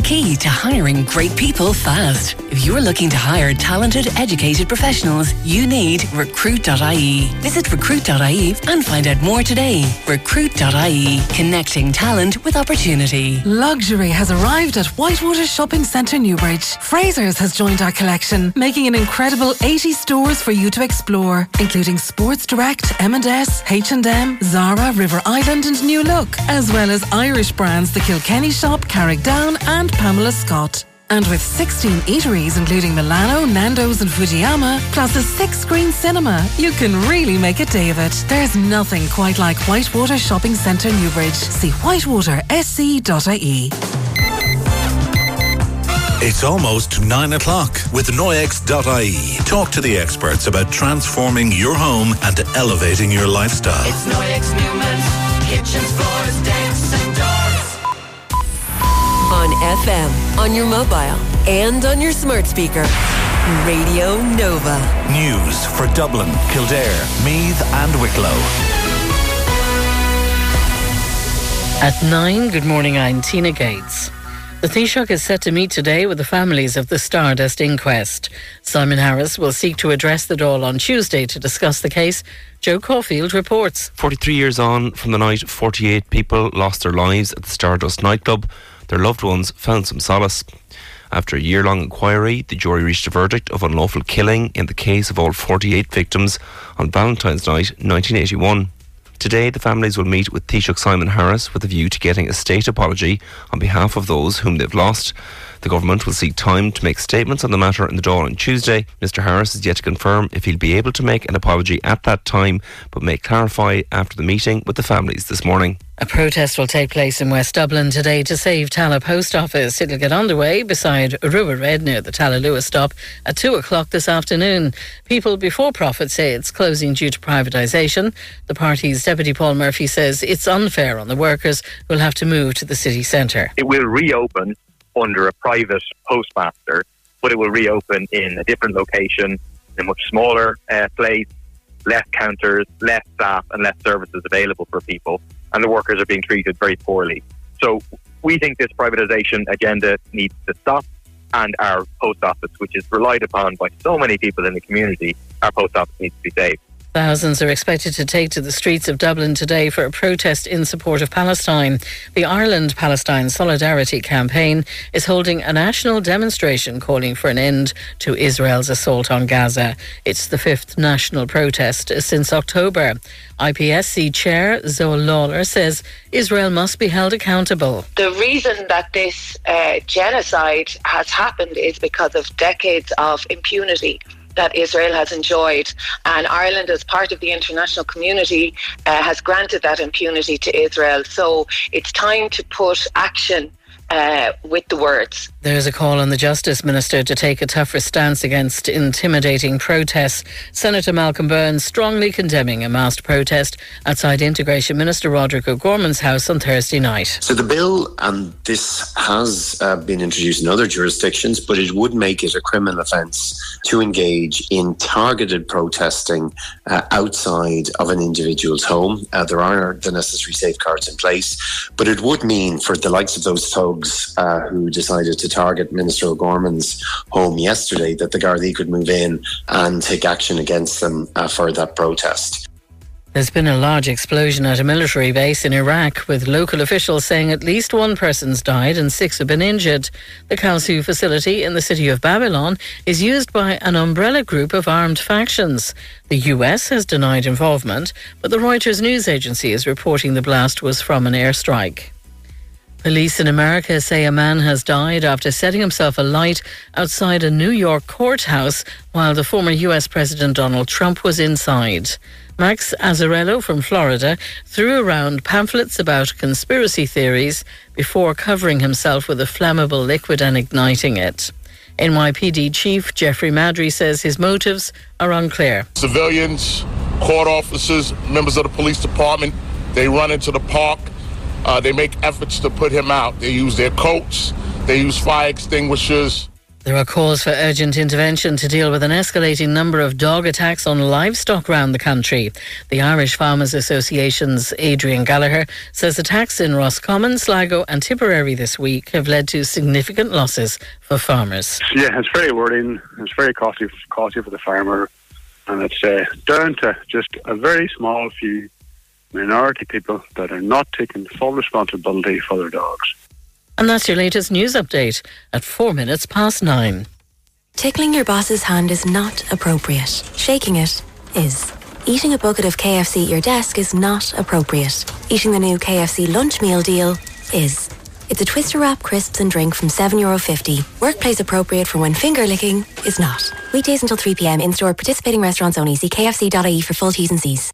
key to hiring great people fast. If you're looking to hire talented, educated professionals, you need Recruit.ie. Visit Recruit.ie and find out more today. Recruit.ie, connecting talent with opportunity. Luxury has arrived at Whitewater Shopping Centre, Newbridge. Fraser's has joined our collection, making an incredible 80 stores for you to explore, including Sports Direct, M&S, H&M, Zara, River Island and New Look, as well as Irish brands The Kilkenny Shop, Carrickdown and Pamela Scott. And with 16 eateries including Milano, Nando's and Fujiyama, plus a 6-screen cinema, you can really make a day of it. There's nothing quite like Whitewater Shopping Centre, Newbridge. See whitewatersc.ie. It's almost 9 o'clock with Noyex.ie. Talk to the experts about transforming your home and elevating your lifestyle. It's Noyex Newman, kitchens, floors, decks and doors. On FM, on your mobile, and on your smart speaker. Radio Nova. News for Dublin, Kildare, Meath and Wicklow. At 9, good morning, I'm Tina Gates. The Taoiseach is set to meet today with the families of the Stardust inquest. Simon Harris will seek to address the Dáil on Tuesday to discuss the case. Joe Caulfield reports. 43 years on from the night 48 people lost their lives at the Stardust nightclub, their loved ones found some solace. After a year-long inquiry, the jury reached a verdict of unlawful killing in the case of all 48 victims on Valentine's Night 1981. Today, the families will meet with Taoiseach Simon Harris with a view to getting a state apology on behalf of those whom they've lost. The government will seek time to make statements on the matter in the Dáil on Tuesday. Mr Harris is yet to confirm if he'll be able to make an apology at that time, but may clarify after the meeting with the families this morning. A protest will take place in West Dublin today to save Tallaght Post Office. It'll get underway beside Rua Red near the Tallaght stop at 2 o'clock this afternoon. People before Profit say it's closing due to privatisation. The party's Deputy Paul Murphy says it's unfair on the workers who will have to move to the city centre. It will reopen under a private postmaster, but it will reopen in a different location, in a much smaller place, less counters, less staff and less services available for people, and the workers are being treated very poorly. So we think this privatisation agenda needs to stop, and our post office, which is relied upon by so many people in the community, our post office needs to be saved. Thousands are expected to take to the streets of Dublin today for a protest in support of Palestine. The Ireland-Palestine Solidarity Campaign is holding a national demonstration calling for an end to Israel's assault on Gaza. It's the 5th national protest since October. IPSC Chair Zoe Lawler says Israel must be held accountable. The reason that this genocide has happened is because of decades of impunity that Israel has enjoyed, and Ireland, as part of the international community, has granted that impunity to Israel. So it's time to put action with the words. There's a call on the Justice Minister to take a tougher stance against intimidating protests. Senator Malcolm Byrne strongly condemning a massed protest outside Integration Minister Roderick O'Gorman's house on Thursday night. So the bill, and this has been introduced in other jurisdictions, but it would make it a criminal offence to engage in targeted protesting outside of an individual's home. There are the necessary safeguards in place, but it would mean for the likes of those thugs who decided to target Minister O'Gorman's home yesterday that the Gardaí could move in and take action against them for that protest. There's been a large explosion at a military base in Iraq, with local officials saying at least one person's died and 6 have been injured. The Kalsu facility in the city of Babylon is used by an umbrella group of armed factions. The US has denied involvement, but the Reuters news agency is reporting the blast was from an airstrike. Police in America say a man has died after setting himself alight outside a New York courthouse while the former US President Donald Trump was inside. Max Azzarello from Florida threw around pamphlets about conspiracy theories before covering himself with a flammable liquid and igniting it. NYPD Chief Jeffrey Madry says his motives are unclear. Civilians, court officers, members of the police department, they run into the park. They make efforts to put him out. They use their coats. They use fire extinguishers. There are calls for urgent intervention to deal with an escalating number of dog attacks on livestock around the country. The Irish Farmers Association's Adrian Gallagher says attacks in Roscommon, Sligo and Tipperary this week have led to significant losses for farmers. Yeah, it's very worrying. It's very costly for the farmer, and it's down to just a very small few minority people that are not taking full responsibility for their dogs. And that's your latest news update at 9:04. Tickling your boss's hand is not appropriate. Shaking it is. Eating a bucket of KFC at your desk is not appropriate. Eating the new KFC lunch meal deal is. It's a Twister Wrap, crisps and drink from €7.50. Workplace appropriate for when finger licking is not. Weekdays until 3 p.m. in-store participating restaurants only. See kfc.ie for full T's and C's.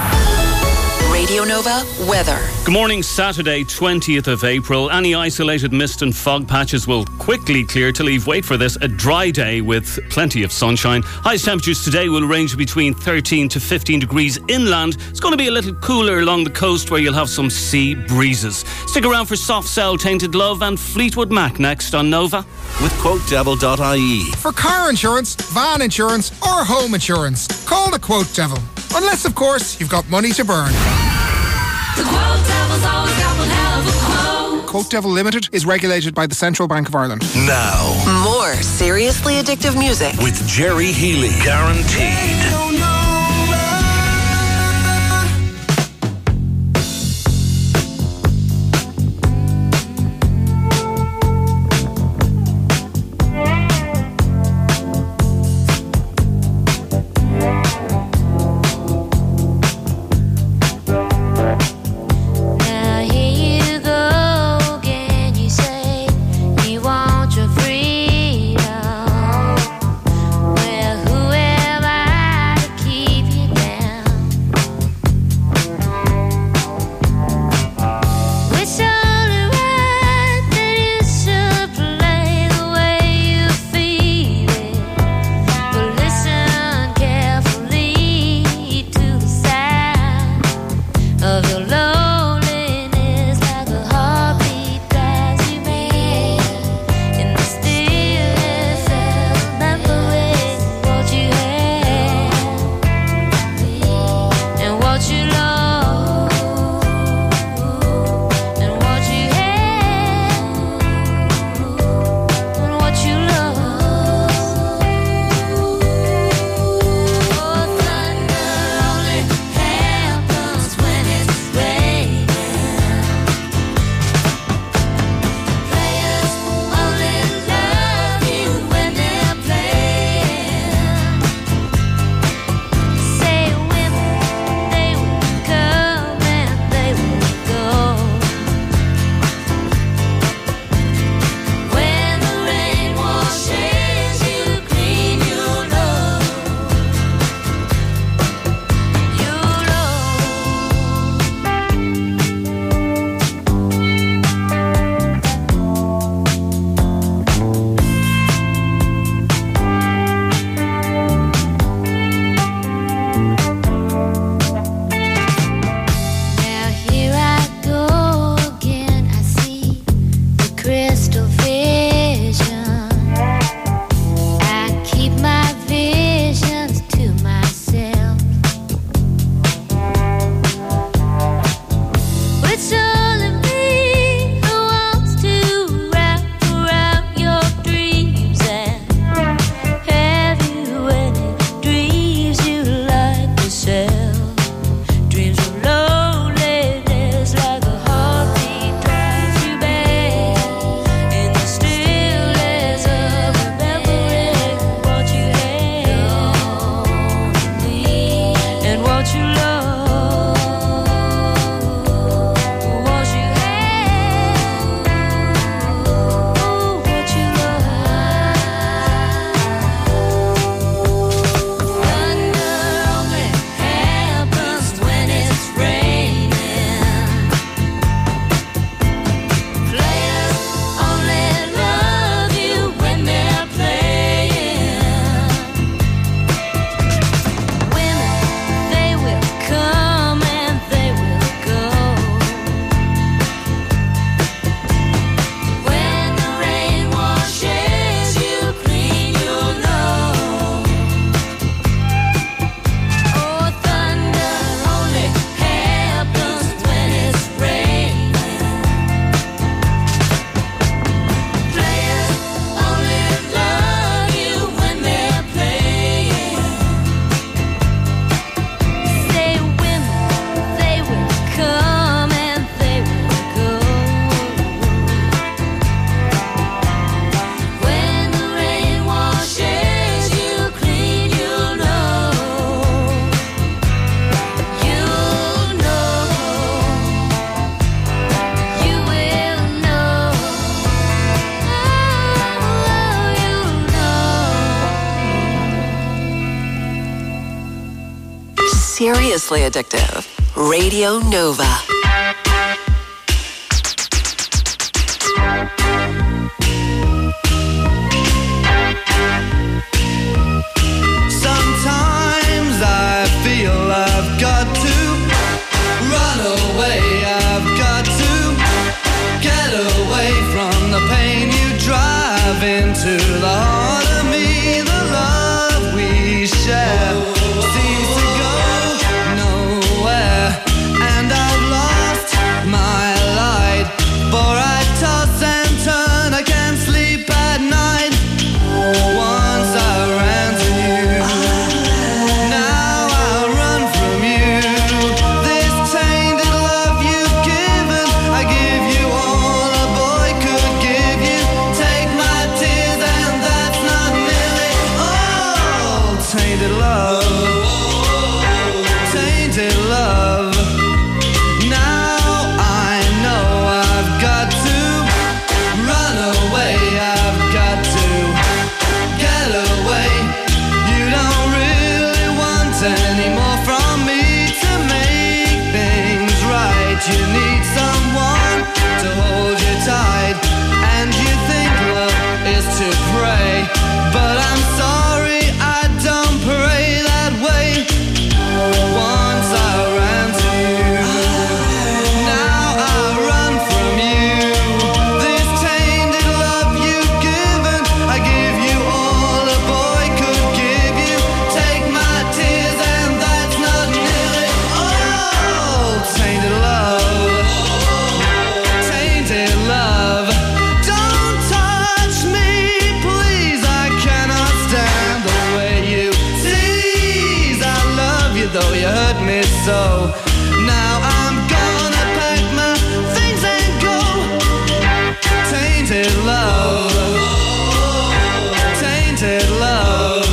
Radio Nova weather. Good morning, Saturday, 20th of April. Any isolated mist and fog patches will quickly clear to leave, wait for this, a dry day with plenty of sunshine. Highest temperatures today will range between 13 to 15 degrees inland. It's going to be a little cooler along the coast where you'll have some sea breezes. Stick around for Soft Cell, Tainted Love and Fleetwood Mac next on Nova. With QuoteDevil.ie. For car insurance, van insurance or home insurance, call the Quote Devil. Unless, of course, you've got money to burn. The Quote Devil's always got one hell of a quote. Quote Devil Limited is regulated by the Central Bank of Ireland. Now, more seriously addictive music with Jerry Healy. Guaranteed. Freedom. Well, whoever seriously addictive. Radio Nova. Sometimes I feel I've got to run away. I've got to get away from the pain you drive into the heart of me. The love we share seems to go nowhere, and I've lost my light. For I toss and turn, I can't sleep at night. Once I ran to you, now I run from you. This tainted love you've given, I give you all a boy could give you. Take my tears and that's not nearly all. Tainted love, tainted love. Now I know I've got to run away. I've got to get away. You don't really want any more from me to make things right. You need someone to hold you tight, and you think love is to pray, but I'm sorry, I don't pray that way. Once I ran to you, now I run from you. This tainted love you've given, I give you all a boy could give you. Take my tears and that's not nearly all. Tainted love, tainted love. Don't touch me, please, I cannot stand the way you tease. I love you though you hurt me so. Now I'm gonna pack my things and go. Tainted love, tainted love,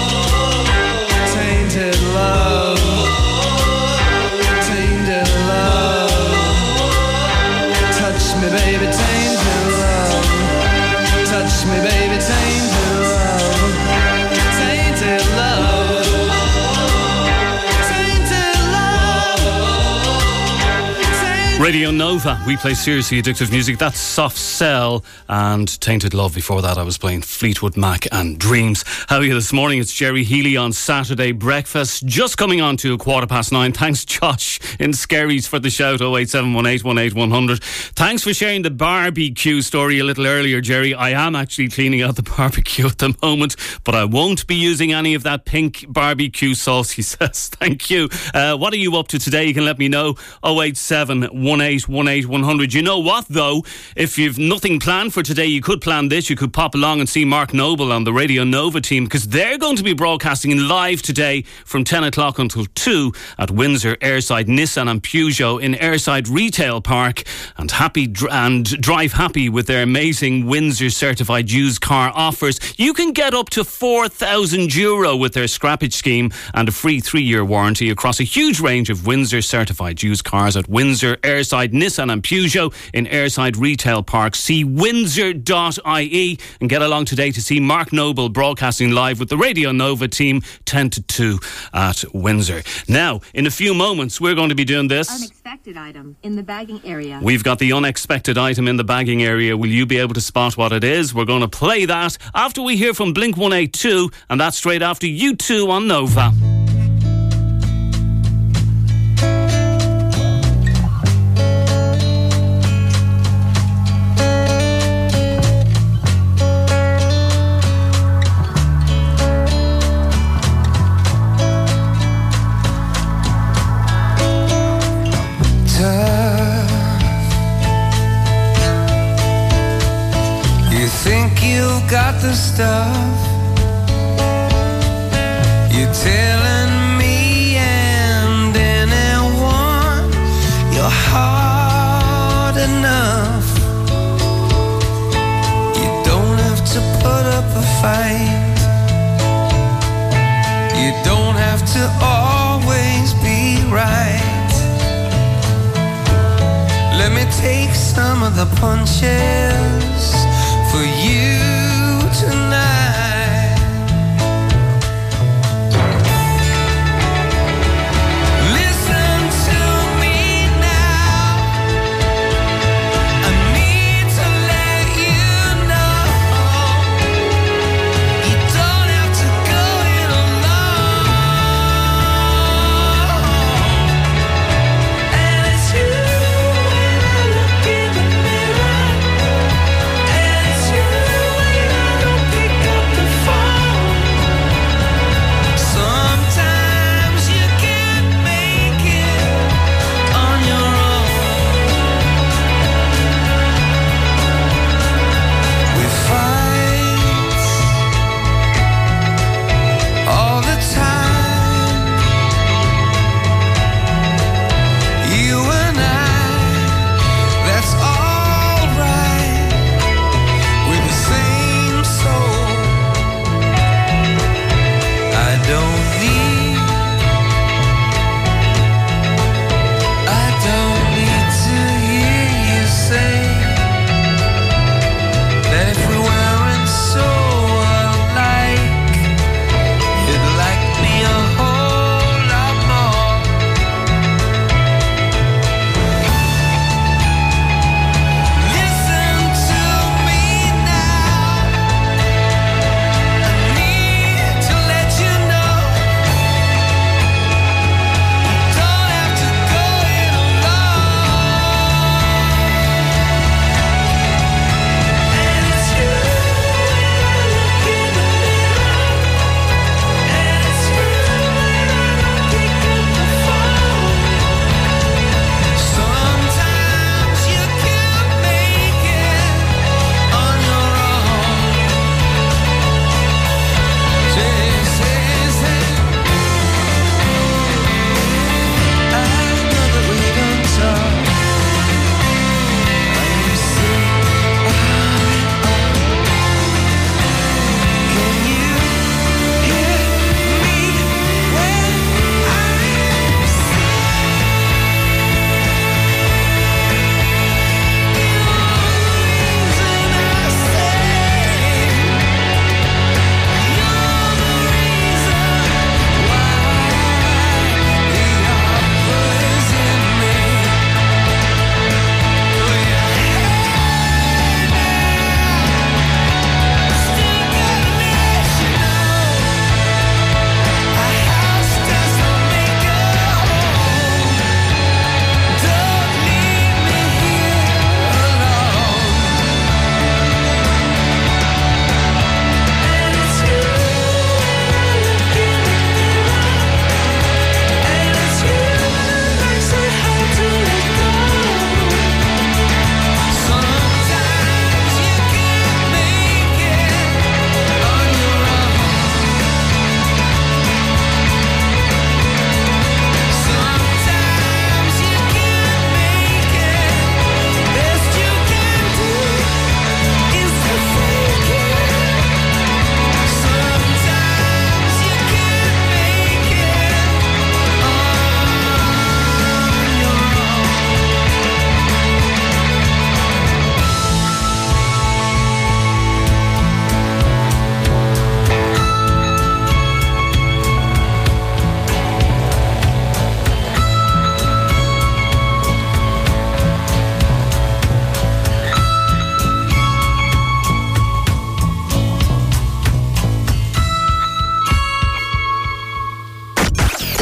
tainted love, tainted love. Touch me, baby, tainted love. Touch me, baby, tainted love. Tainted love. Tainted love. Radio Nova, we play seriously addictive music. That's Soft Cell and Tainted Love. Before that I was playing Fleetwood Mac and Dreams. How are you this morning? It's Jerry Healy on Saturday Breakfast, just coming on to 9:15. Thanks Josh in Skerries for the shout. 0871818 Thanks for sharing the barbecue story a little earlier, Jerry. I am actually cleaning out the barbecue at the moment, but I won't be using any of that pink barbecue sauce, he says. Thank you. What are you up to today? You can let me know. 0871818 You know what though? If you've nothing planned for today, you could plan this. You could pop along and see Mark Noble on the Radio Nova team, because they're going to be broadcasting live today from 10 o'clock until 2 at Windsor Airside Nissan and Peugeot in Airside Retail Park, and drive happy with their amazing Windsor certified used car offers. You can get up to €4,000 with their scrappage scheme and a free 3-year warranty across a huge range of Windsor certified used cars at Windsor Airside Nissan and Peugeot in Airside Retail Park. See windsor.ie and get along today to see Mark Noble broadcasting live with the Radio Nova team 10 to 2 at Windsor. Now, in a few moments, we're going to be doing this. Unexpected item in the bagging area. We've got the unexpected item in the bagging area. Will you be able to spot what it is? We're going to play that after we hear from Blink 182, and that's straight after U2 on Nova. Got the stuff you're telling me and anyone you're hard enough. You don't have to put up a fight. You don't have to always be right. Let me take some of the punches for you tonight.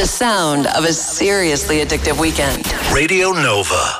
the sound of a seriously addictive weekend. Radio Nova.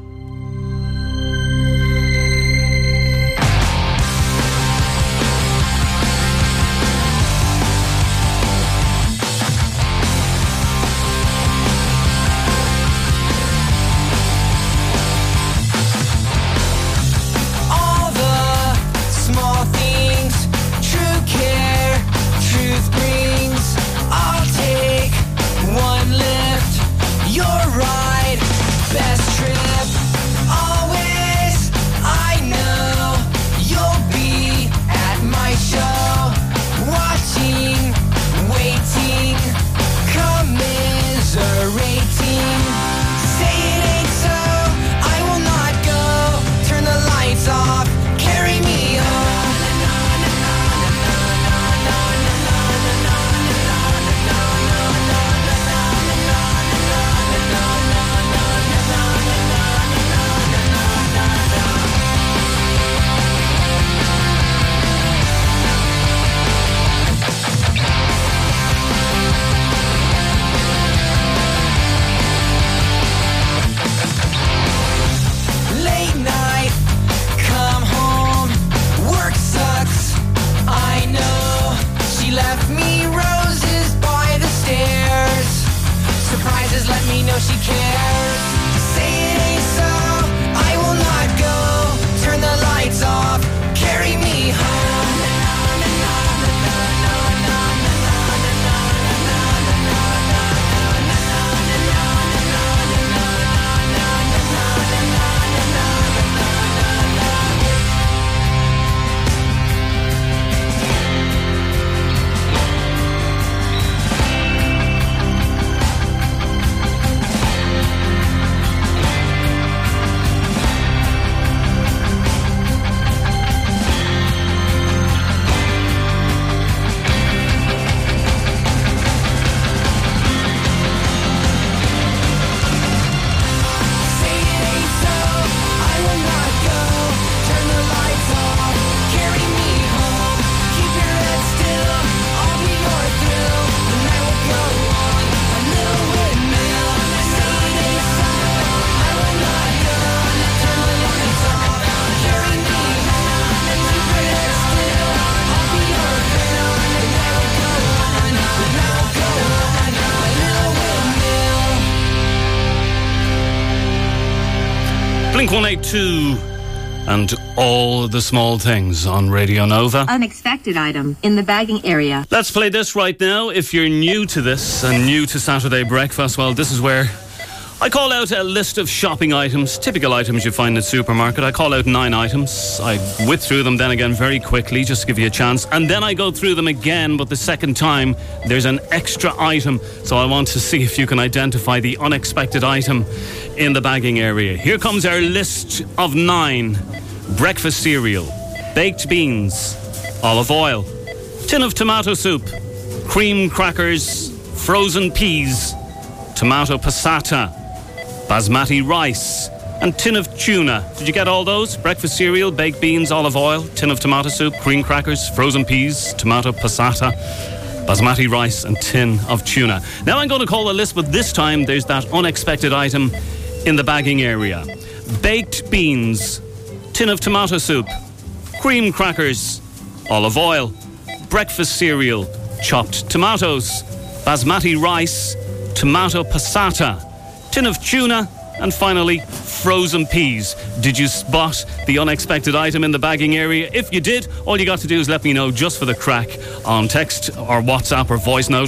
Blink-182 and All the Small Things on Radio Nova. Unexpected item in the bagging area. Let's play this right now. If you're new to this and new to Saturday Breakfast, well, this is where I call out a list of shopping items, typical items you find in the supermarket. I call out 9 items. I whip through them then again very quickly, just to give you a chance. And then I go through them again, but the second time there's an extra item. So I want to see if you can identify the unexpected item in the bagging area. Here comes our list of 9. Breakfast cereal, baked beans, olive oil, tin of tomato soup, cream crackers, frozen peas, tomato passata, basmati rice, and tin of tuna. Did you get all those? Breakfast cereal, baked beans, olive oil, tin of tomato soup, cream crackers, frozen peas, tomato passata, basmati rice, and tin of tuna. Now I'm going to call the list, but this time there's that unexpected item in the bagging area. Baked beans, tin of tomato soup, cream crackers, olive oil, breakfast cereal, chopped tomatoes, basmati rice, tomato passata, tin of tuna, and finally, frozen peas. Did you spot the unexpected item in the bagging area? If you did, all you got to do is let me know just for the crack on text or WhatsApp or voice note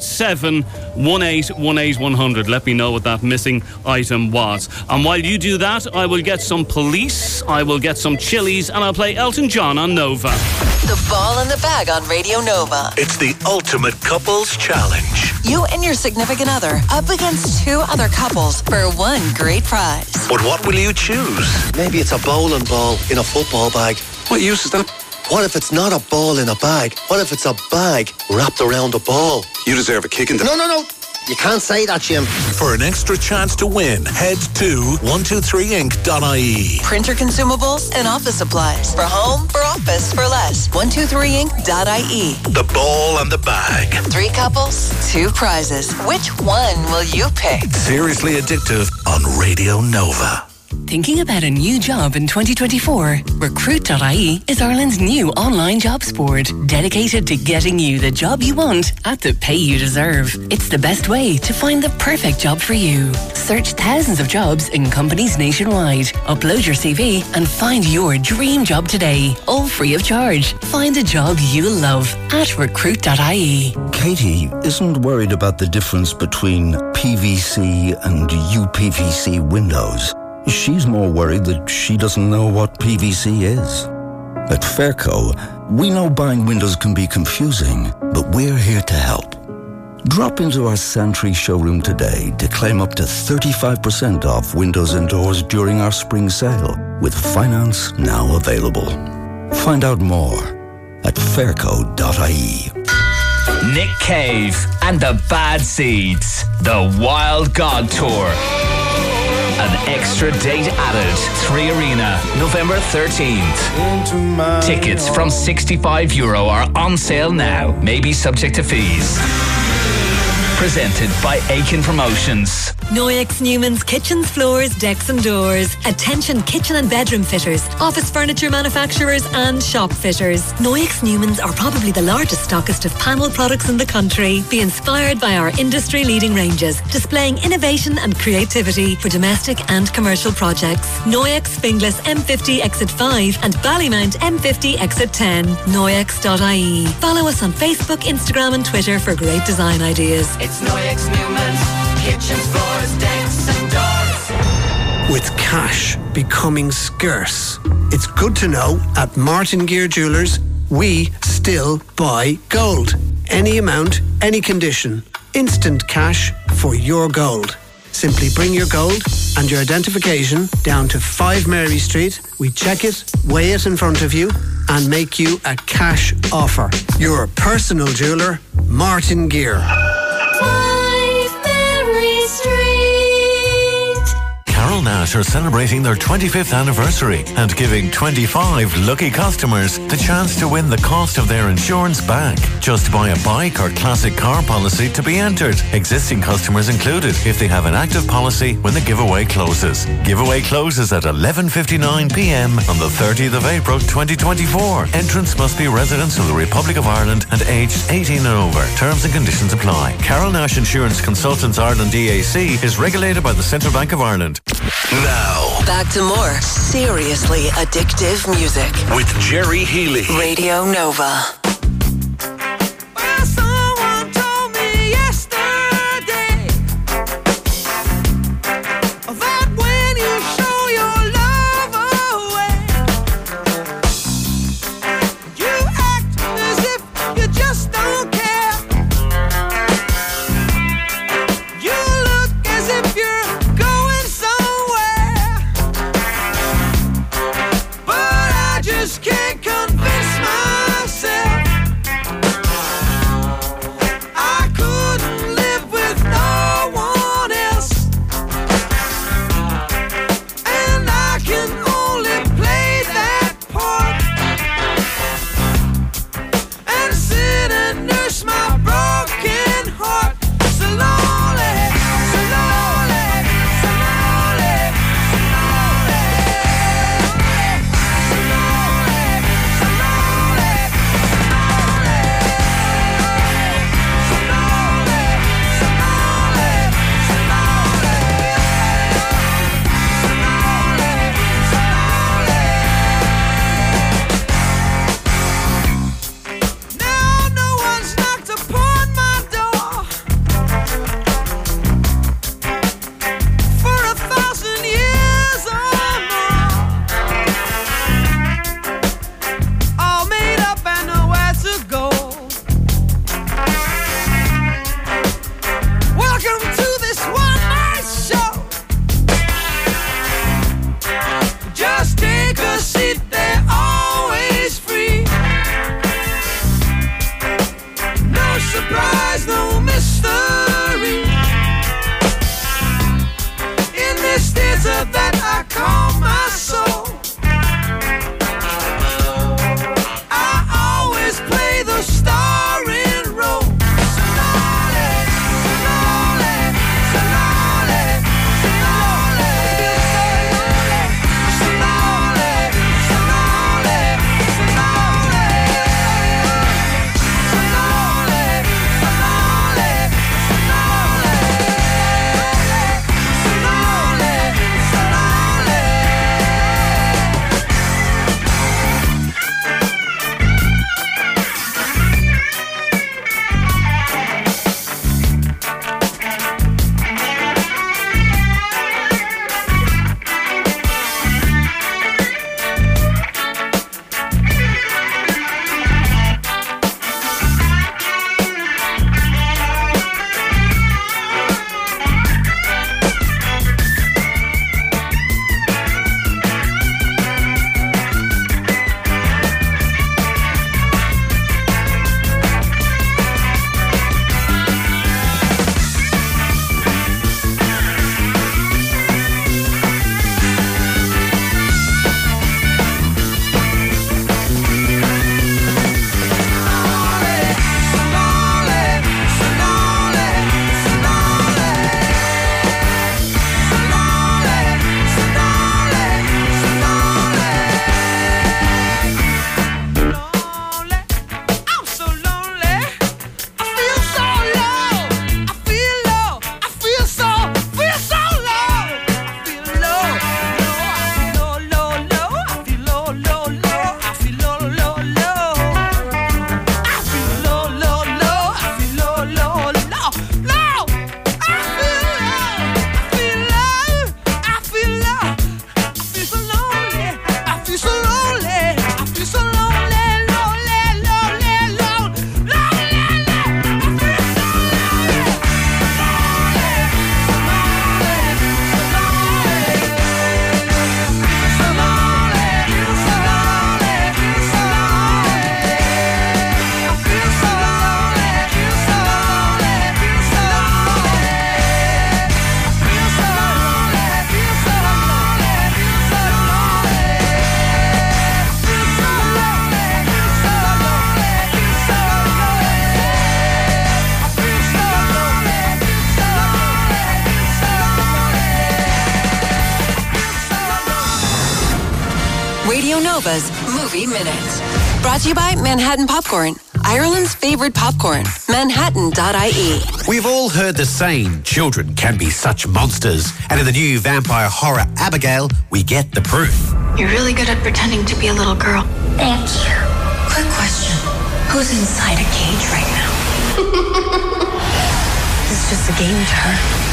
087 1818 100. Let me know what that missing item was. And while you do that, I will get some Police, I will get some Chili's, and I'll play Elton John on Nova. The Ball in the Bag on Radio Nova. It's the ultimate couples challenge. You and your significant other up against 2 other couples for one great prize. But what will you choose? Maybe it's a bowling ball in a football bag. What use is that? What if it's not a ball in a bag? What if it's a bag wrapped around a ball? You deserve a kick in the... No. You can't say that, Jim. For an extra chance to win, head to 123inc.ie. Printer consumables and office supplies. For home, for office, for less. 123inc.ie. The ball and the bag. 3 couples, 2 prizes. Which one will you pick? Seriously Addictive on Radio Nova. Thinking about a new job in 2024? Recruit.ie is Ireland's new online jobs board, dedicated to getting you the job you want at the pay you deserve. It's the best way to find the perfect job for you. Search thousands of jobs in companies nationwide. Upload your CV and find your dream job today, all free of charge. Find a job you love at Recruit.ie. Katie isn't worried about the difference between PVC and UPVC windows. She's more worried that she doesn't know what PVC is. At Fairco, we know buying windows can be confusing, but we're here to help. Drop into our Santry showroom today to claim up to 35% off windows and doors during our spring sale, with finance now available. Find out more at fairco.ie. Nick Cave and the Bad Seeds, the Wild God Tour. An extra date added. 3 Arena, November 13th. Tickets from €65 are on sale now. Maybe subject to fees. Presented by Aiken Promotions. Noyex Newman's Kitchens, Floors, Decks and Doors. Attention kitchen and bedroom fitters, office furniture manufacturers and shop fitters. Noyex Newman's are probably the largest stockist of panel products in the country. Be inspired by our industry-leading ranges, displaying innovation and creativity for domestic and commercial projects. Noyex Finglas M50 Exit 5 and Ballymount M50 Exit 10. Noyex.ie. Follow us on Facebook, Instagram and Twitter for great design ideas. It's Noyex Newman's Kitchens, Floors, Decks and Doors. With cash becoming scarce, it's good to know at Martin Gear Jewelers, we still buy gold. Any amount, any condition. Instant cash for your gold. Simply bring your gold and your identification down to 5 Mary Street. We check it, weigh it in front of you and make you a cash offer. Your personal jeweler, Martin Gear. Carol Nash are celebrating their 25th anniversary and giving 25 lucky customers the chance to win the cost of their insurance back. Just buy a bike or classic car policy to be entered. Existing customers included if they have an active policy when the giveaway closes. Giveaway closes at 11:59pm on the 30th of April 2024. Entrants must be residents of the Republic of Ireland and aged 18 and over. Terms and conditions apply. Carol Nash Insurance Consultants Ireland DAC is regulated by the Central Bank of Ireland. Now, back to more seriously addictive music with Jerry Healy. Radio Nova. Someone told me yesterday that when you show your love away, you act as if you just don't care. You look as if you're going somewhere, but I just can't convince myself Nova's Movie Minute. Brought to you by Manhattan Popcorn, Ireland's favourite popcorn. Manhattan.ie. We've all heard the saying, children can be such monsters. And in the new vampire horror Abigail, we get the proof. You're really good at pretending to be a little girl. Thank you. Quick question. Who's inside a cage right now? It's just a game to her.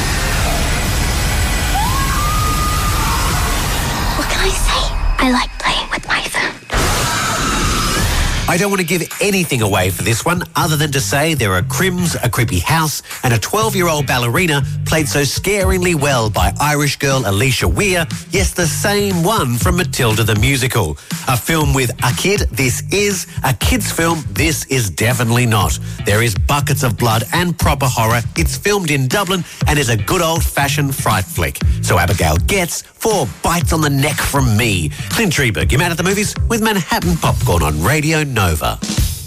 What can I say? I like playing with my phone. I don't want to give anything away for this one other than to say there are crims, a creepy house and a 12-year-old ballerina played so scaringly well by Irish girl Alicia Weir. Yes, the same one from Matilda the Musical. A film with a kid, this is. A kid's film, this is definitely not. There is buckets of blood and proper horror. It's filmed in Dublin and is a good old-fashioned fright flick. So Abigail gets 4 bites on the neck from me. Clint Treberg, your man at the movies with Manhattan Popcorn on Radio Nova.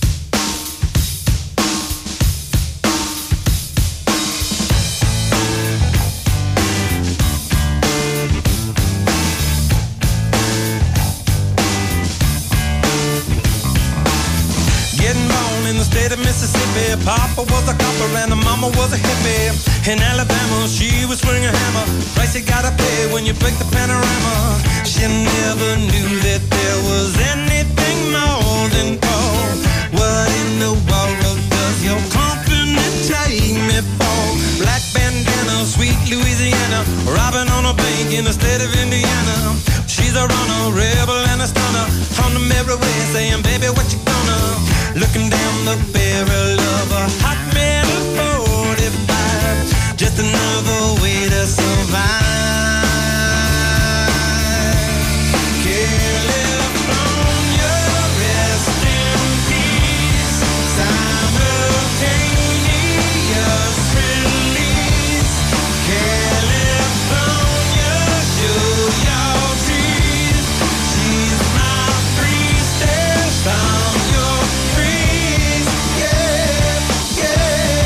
State of Mississippi, Papa was a copper and the mama was a hippie. In Alabama, she was swinging a hammer. Price you gotta pay when you break the panorama. She never knew that there was anything more than gold. What in the world does your company take me for? Black bandana, sweet Louisiana, robbing on a bank in the state of Indiana. She's a runner, rebel and a stunner. On the merry way saying, baby, what you gonna? Looking down the barrel of a hot metal 45. Just another way to survive. California, rest in peace. Simultaneous release. California, show your trees. She's my priestess. I'm your priest. Yeah, yeah.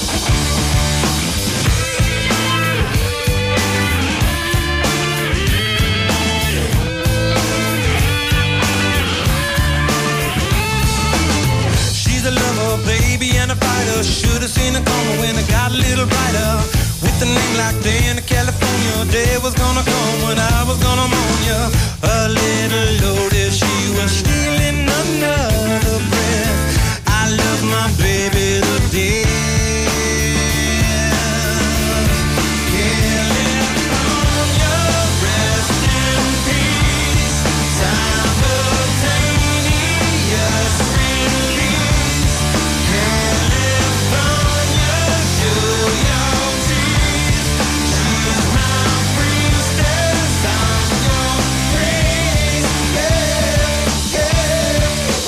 She's a lover, baby, and a fighter. Should've seen her coming when it got a little brighter. With a name like Dana, California, day was gonna come when I was gonna mourn ya. A little loaded, she was stealing another breath. I love my baby to death. California, rest in peace. Simultaneous release. California, show your teeth. She's my priestess. I'm your priest. Yeah, yeah.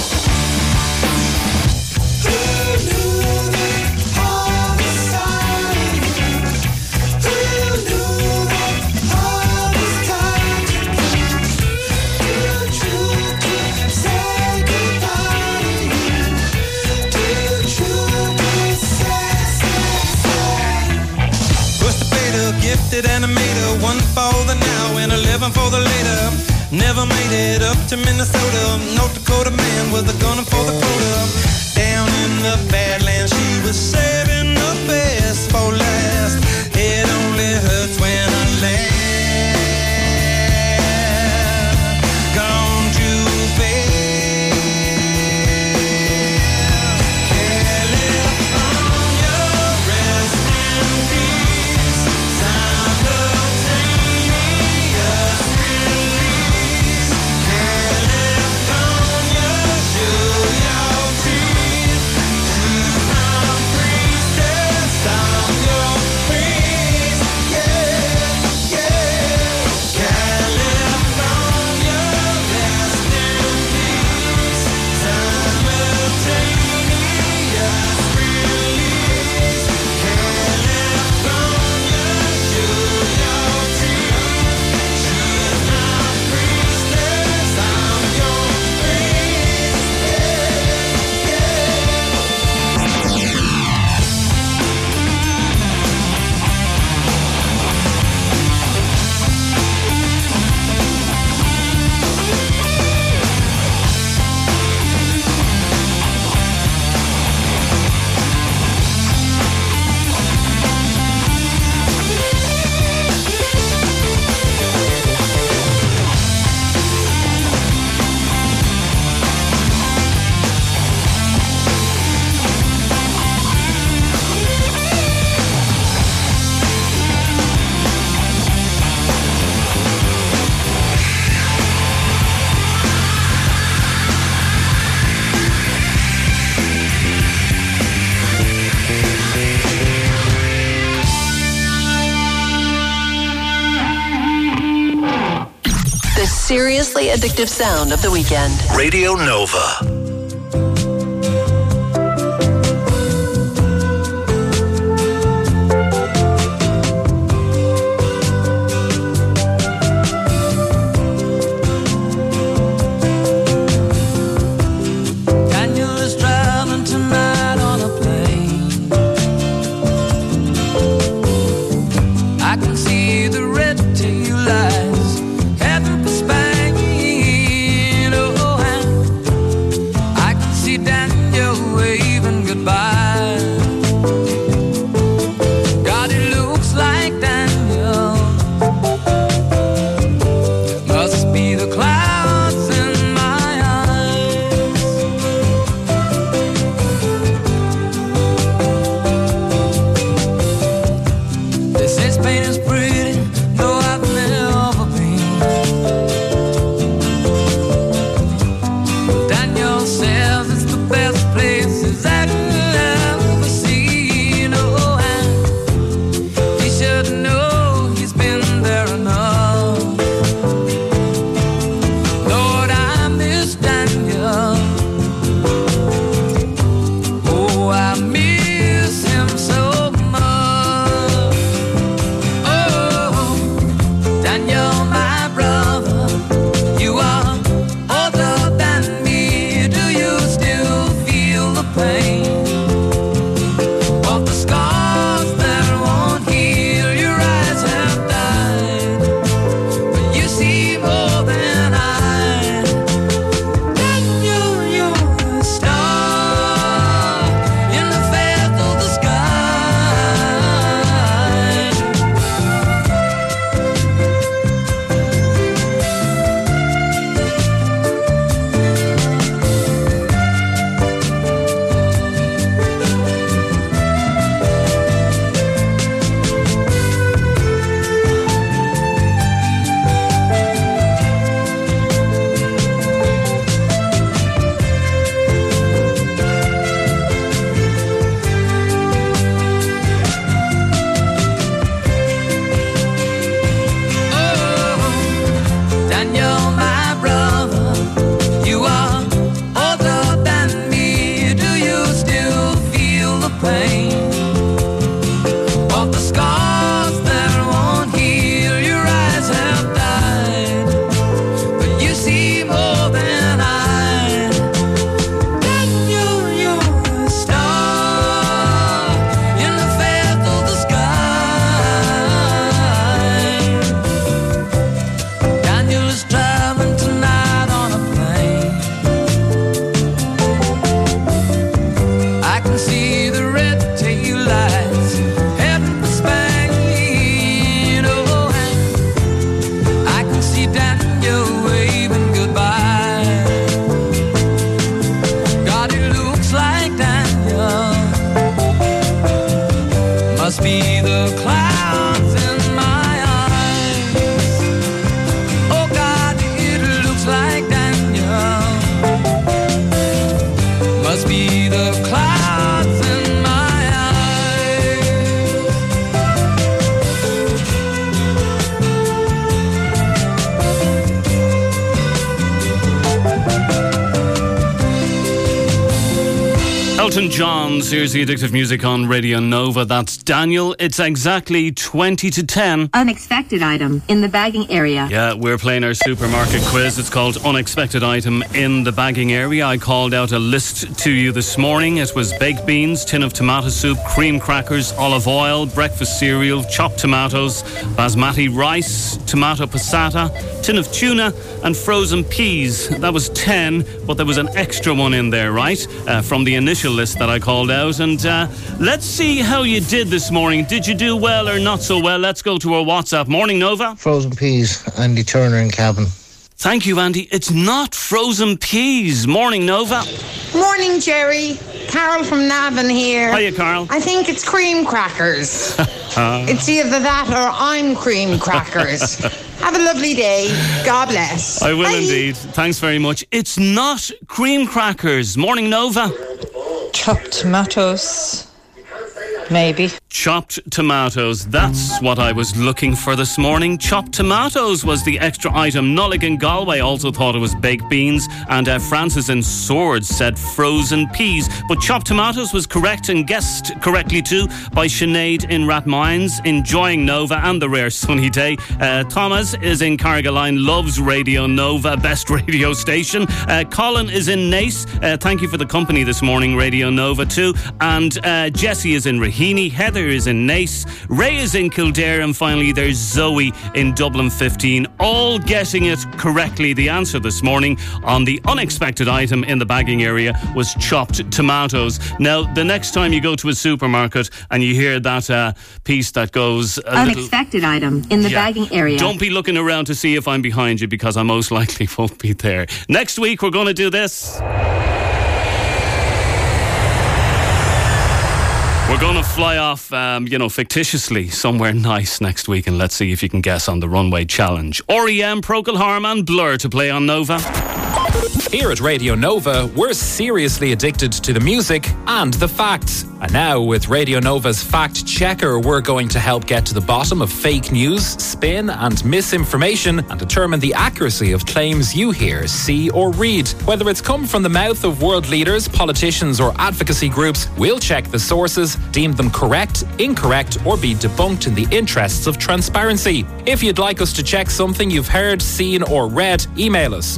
Who knew that all was silent? Who knew that all was time to Too true to say goodbye to you. Too true to say. Push the fader, gifted animator. 1 for the now and 11 for the later. Never made it up to Minnesota. North Dakota man was a gunner for the quota. Down in the Badlands, she was saving the best for last. It only hurts when I laugh. Gone too fast. California, rest in peace. Simultaneous release. California, show your teeth. seriously addictive sound of the weekend. Radio Nova. Elton John's Here's the Addictive Music on Radio Nova. That's Daniel. It's exactly 20 to 10. Unexpected item in the bagging area. Yeah, we're playing our supermarket quiz. It's called Unexpected Item in the Bagging Area. I called out a list to you this morning. It was baked beans, tin of tomato soup, cream crackers, olive oil, breakfast cereal, chopped tomatoes, basmati rice, tomato passata, tin of tuna and frozen peas. That was 10, but there was an extra one in there, right? From the initial list that I called out. And let's see how you did this morning. Did you do well or not so well? Let's go to our WhatsApp. Morning, Nova. Frozen peas, Andy Turner in Cavan. Thank you, Andy. It's not frozen peas. Morning, Nova. Morning, Jerry. Carol from Navan here. Hiya, Carol. I think it's cream crackers. It's either that or I'm cream crackers. Have a lovely day. God bless. I will indeed. Thanks very much. It's not cream crackers. Morning, Nova. Chopped tomatoes. Maybe. Chopped tomatoes. That's what I was looking for this morning. Chopped tomatoes was the extra item. Nullig in Galway also thought it was baked beans. And Francis in Swords said frozen peas. But chopped tomatoes was correct and guessed correctly too by Sinead in Rathmines. Enjoying Nova and the rare sunny day. Thomas is in Carrigaline. Loves Radio Nova. Best radio station. Colin is in Nace. Thank you for the company this morning, Radio Nova too. And Jesse is in Raheny. Heather is in Nace, Ray is in Kildare, and finally there's Zoe in Dublin 15, all getting it correctly. The answer this morning on the unexpected item in the bagging area was chopped tomatoes. Now, the next time you go to a supermarket and you hear that piece that goes unexpected item in the bagging area, don't be looking around to see if I'm behind you, because I most likely won't be there. Next week we're going to do this. We're going to fly off, fictitiously somewhere nice next week, and let's see if you can guess on the Runway Challenge. R.E.M., Procol Harum and Blur to play on Nova. Here at Radio Nova, we're seriously addicted to the music and the facts. And now, with Radio Nova's Fact Checker, we're going to help get to the bottom of fake news, spin and misinformation, and determine the accuracy of claims you hear, see or read. Whether it's come from the mouth of world leaders, politicians or advocacy groups, we'll check the sources, deem them correct, incorrect or be debunked in the interests of transparency. If you'd like us to check something you've heard, seen or read, email us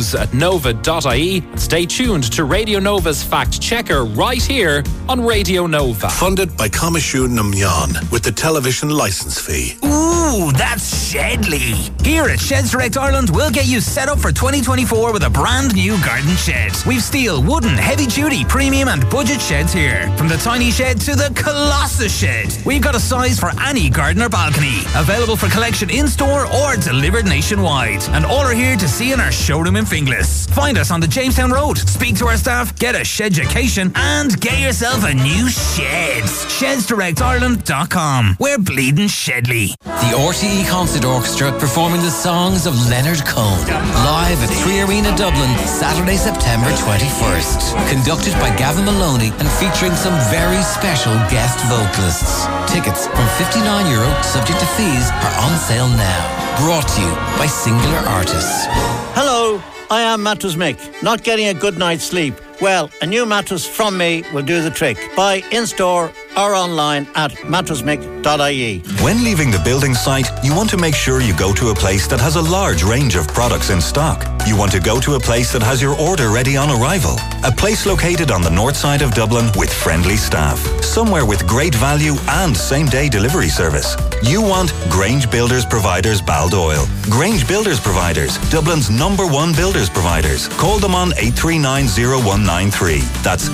news@nova.ie and stay tuned to Radio Nova's Fact Checker right here on Radio Nova. Funded by Coimisiún na Meán with the television licence fee. Ooh, that's Shedley. Here at Sheds Direct Ireland, we'll get you set up for 2024 with a brand new garden shed. We've steel, wooden, heavy-duty, premium and budget sheds here. From the tiny shed to the Colossus shed. We've got a size for any garden or balcony. Available for collection in-store or delivered nationwide. And all are here to see in our showroom in Finglas. Find us on the Jamestown Road. Speak to our staff, get a Sheducation and get yourself a new shed. ShedsDirectIreland.com. We're bleeding Shedley. The RTE Concert Orchestra performing the songs of Leonard Cohen. Live at 3 Arena Dublin, Saturday, September 21st. Conducted by Gavin Maloney and featuring some very special guest vocalists. Tickets from €59, subject to fees, are on sale now. Brought to you by Singular Artists. Hello, I am Mattress Mick. Not getting a good night's sleep? Well, a new mattress from me will do the trick. Buy in-store or online at mattressmick.ie. When leaving the building site, you want to make sure you go to a place that has a large range of products in stock. You want to go to a place that has your order ready on arrival. A place located on the north side of Dublin with friendly staff. Somewhere with great value and same-day delivery service. You want Grange Builders Providers Baldoyle. Grange Builders Providers, Dublin's #1 builders providers. Call them on 839-0193. That's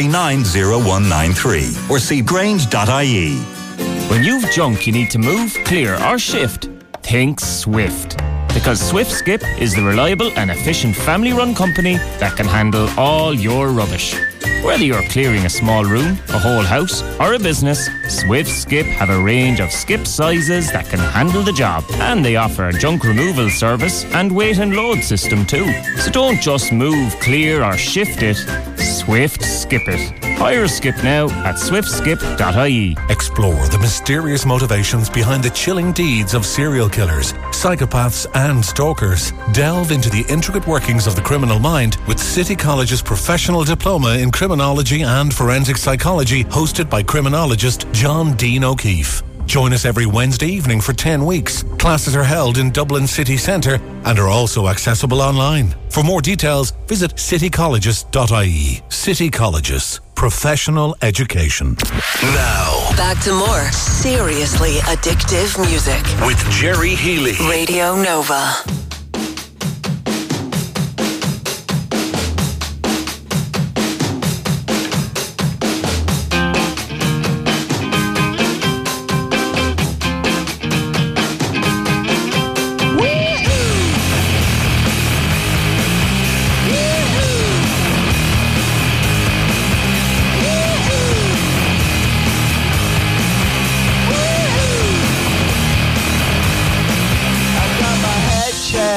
839-0193. Or see grange.ie. When you've junk you need to move, clear or shift, think Swift. Because Swift Skip is the reliable and efficient family-run company that can handle all your rubbish. Whether you're clearing a small room, a whole house or a business, Swift Skip have a range of skip sizes that can handle the job. And they offer a junk removal service and weight and load system too. So don't just move, clear or shift it, Swift Skip it. Hire a skip now at swiftskip.ie. Explore the mysterious motivations behind the chilling deeds of serial killers, psychopaths and stalkers. Delve into the intricate workings of the criminal mind with City College's professional diploma in criminology and forensic psychology, hosted by criminologist John Dean O'Keefe. Join us every Wednesday evening for 10 weeks. Classes are held in Dublin City Centre and are also accessible online. For more details, visit citycolleges.ie. City Colleges. Professional education. Now, Back to more seriously addictive music. with Jerry Healy. Radio Nova. Check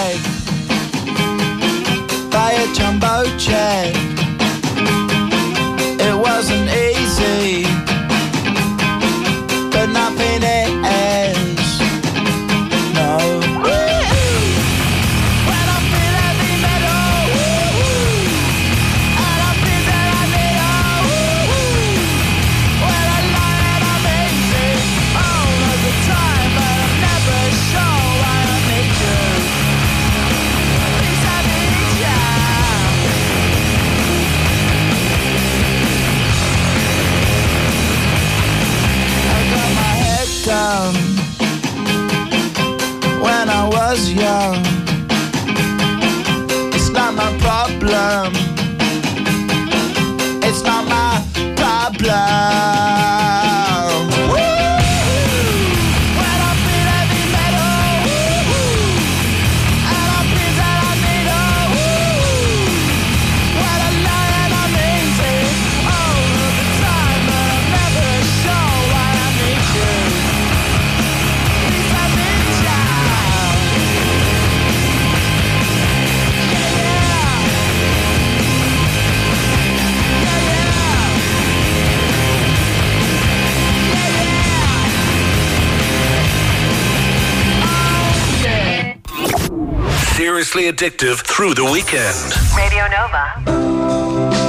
seriously addictive through the weekend. Radio Nova.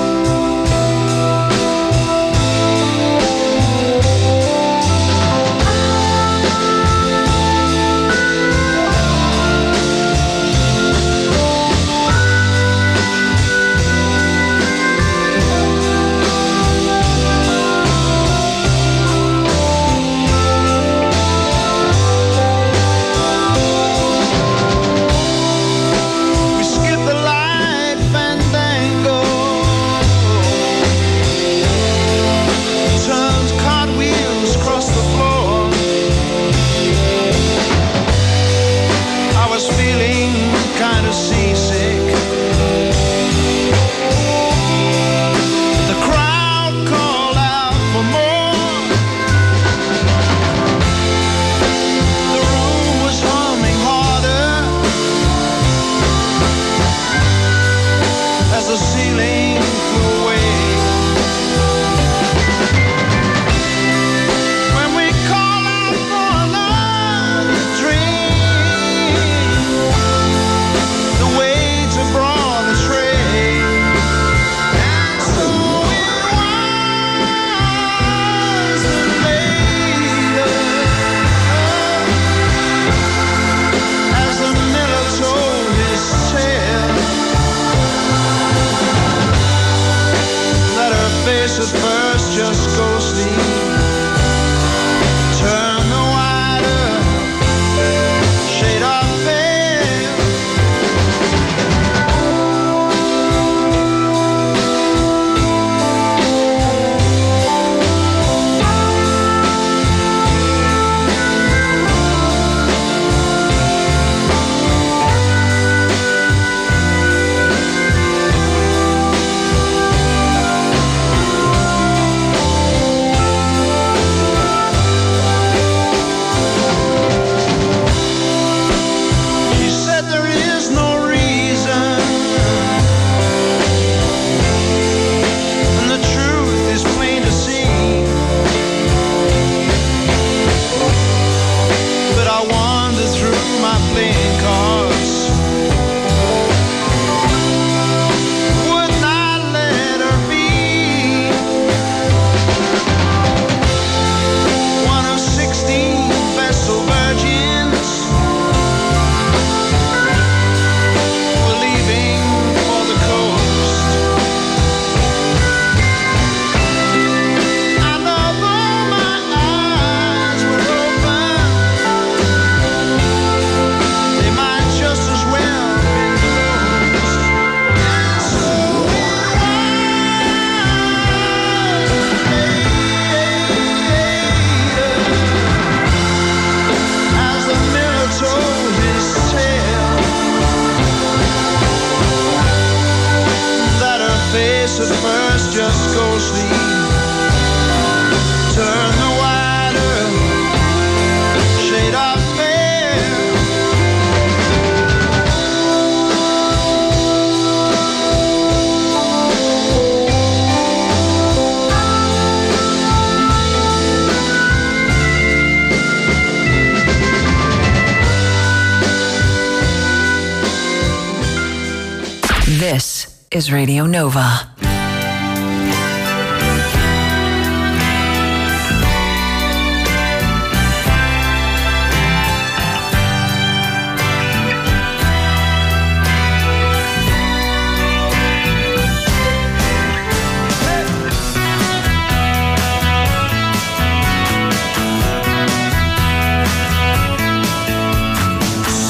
This is Radio Nova.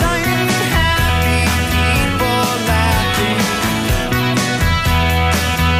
Happy people laughing.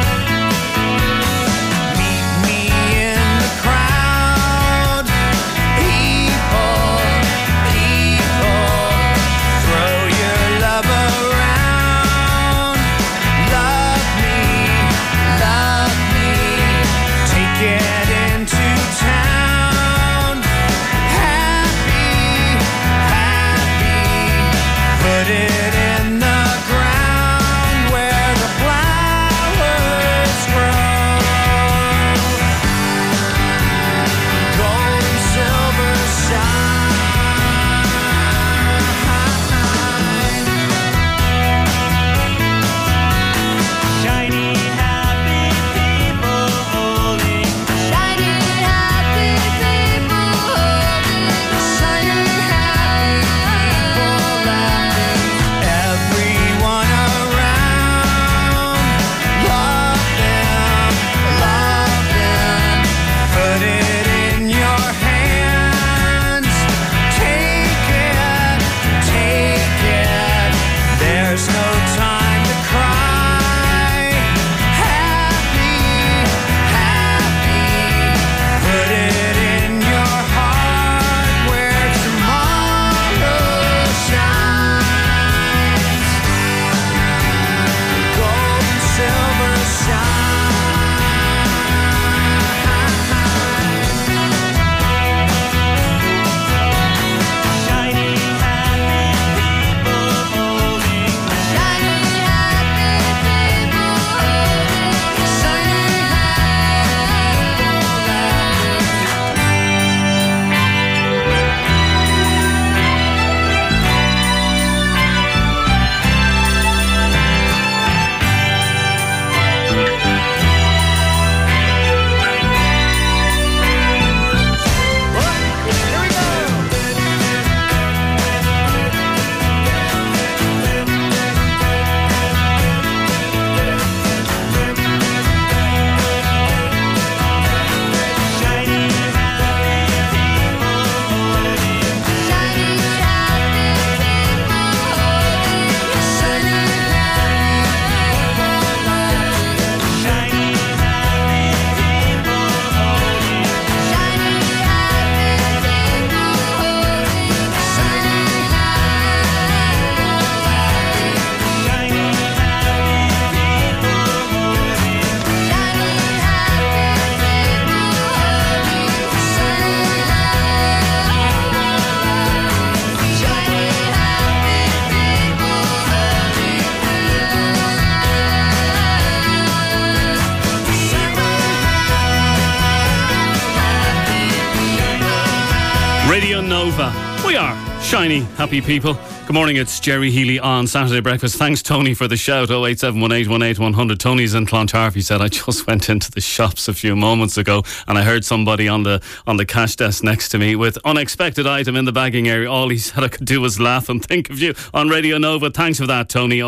Radio Nova. We are shiny, happy people. Good morning, it's Jerry Healy on Saturday Breakfast. Thanks, Tony, for the shout. 0871818 Tony's in Clontarf. He said, I just went into the shops a few moments ago and I heard somebody on the cash desk next to me with unexpected item in the bagging area. All he said I could do was laugh and think of you on Radio Nova. Thanks for that, Tony.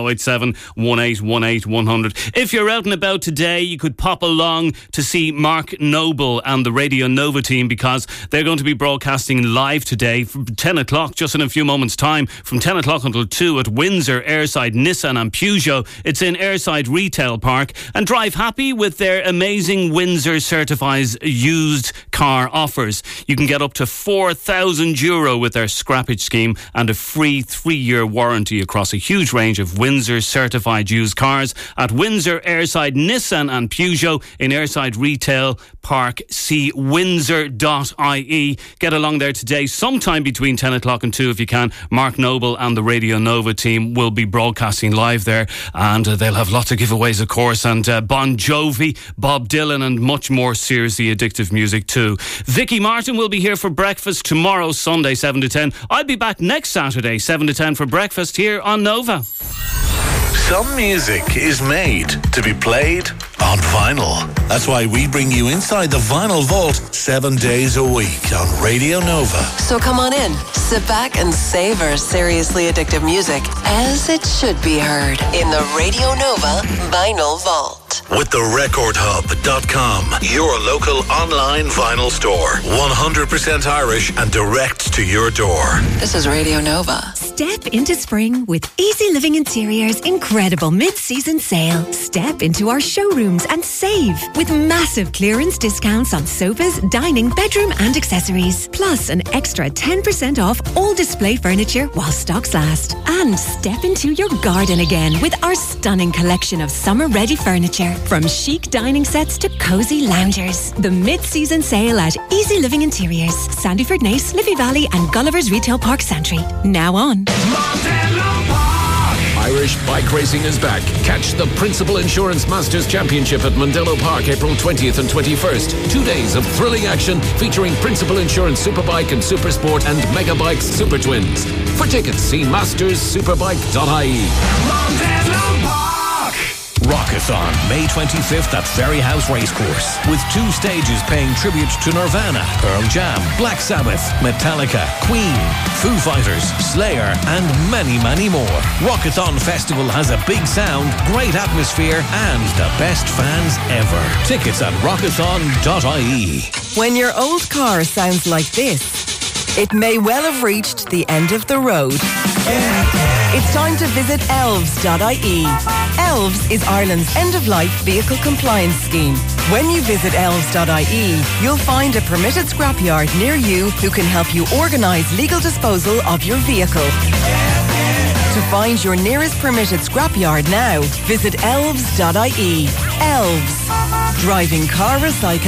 0871818 If you're out and about today, you could pop along to see Mark Noble and the Radio Nova team, because they're going to be broadcasting live today from 10 o'clock, just in a few moments' time, from 10 o'clock until 2 at Windsor, Airside, Nissan and Peugeot. It's in Airside Retail Park. And drive happy with their amazing Windsor Certifies used car offers. You can get up to €4,000 with their scrappage scheme and a free 3-year warranty across a huge range of Windsor Certified used cars at Windsor, Airside, Nissan and Peugeot in Airside Retail Park. See windsor.ie. Get along there today sometime between 10 o'clock and 2 if you can. Mark Noble and the Radio Nova team will be broadcasting live there, and they'll have lots of giveaways, of course, and Bon Jovi, Bob Dylan and much more seriously addictive music too. Vicky Martin will be here for breakfast tomorrow, Sunday 7 to 10. I'll be back next Saturday 7 to 10 for breakfast here on Nova. Some music is made to be played on vinyl. That's why we bring you inside the Vinyl Vault 7 days a week on Radio Nova. So come on in, sit back and savor seriously addictive music as it should be heard in the Radio Nova Vinyl Vault. With the RecordHub.com, your local online vinyl store. 100% Irish and direct to your door. This is Radio Nova. Step into spring with Easy Living Interiors' incredible mid-season sale. Step into our showrooms and save with massive clearance discounts on sofas, dining, bedroom and accessories. Plus an extra 10% off all display furniture while stocks last. And step into your garden again with our stunning collection of summer-ready furniture. From chic dining sets to cosy loungers. The mid-season sale at Easy Living Interiors, Sandyford Nace, Liffey Valley and Gulliver's Retail Park Santry. Now on. Irish bike racing is back. Catch the Principal Insurance Masters Championship at Mondello Park April 20th and 21st. 2 days of thrilling action featuring Principal Insurance Superbike and Supersport and Megabikes Super Twins. For tickets, see masterssuperbike.ie. Mondello Park! Rockathon, May 25th at Ferryhouse Racecourse, with 2 stages paying tribute to Nirvana, Pearl Jam, Black Sabbath, Metallica, Queen, Foo Fighters, Slayer, and many, many more. Rockathon Festival has a big sound, great atmosphere, and the best fans ever. Tickets at rockathon.ie. When your old car sounds like this, it may well have reached the end of the road. It's time to visit elves.ie. Elves is Ireland's end-of-life vehicle compliance scheme. When you visit elves.ie, you'll find a permitted scrapyard near you who can help you organise legal disposal of your vehicle. To find your nearest permitted scrapyard now, visit elves.ie. Elves. Driving car recycling.